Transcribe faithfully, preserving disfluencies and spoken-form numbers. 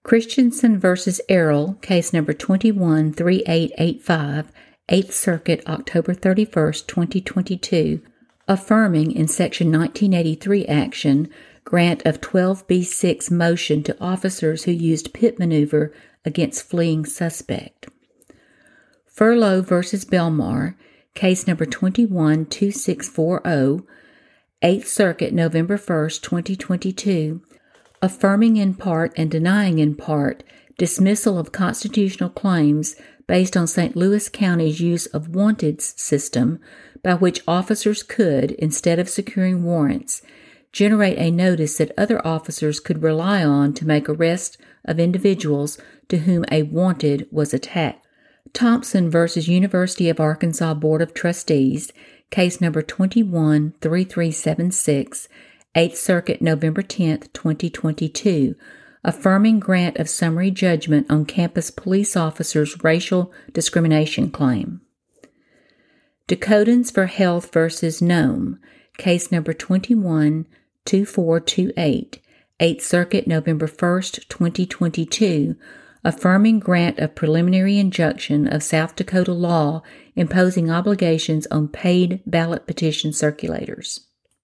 Christensen v. Errol, case number twenty-one three eight eight five, eighth Circuit, October thirty-first, twenty twenty-two, affirming in Section nineteen eighty-three action grant of twelve B six motion to officers who used pit maneuver against fleeing suspect. Furlow v. Belmar, case number twenty-one two six four zero, eighth Circuit, November first, twenty twenty-two, affirming in part and denying in part dismissal of constitutional claims based on Saint Louis County's use of wanteds system by which officers could, instead of securing warrants, generate a notice that other officers could rely on to make arrest of individuals to whom a wanted was attached. Thompson v. University of Arkansas Board of Trustees, case number twenty-one three three seven six, eighth Circuit, November tenth, twenty twenty-two, affirming grant of summary judgment on campus police officers' racial discrimination claim. Dakotans for Health v. Nome, case number twenty-one two four two eight, eighth Circuit, November first, twenty twenty-two, affirming grant of preliminary injunction of South Dakota law imposing obligations on paid ballot petition circulators.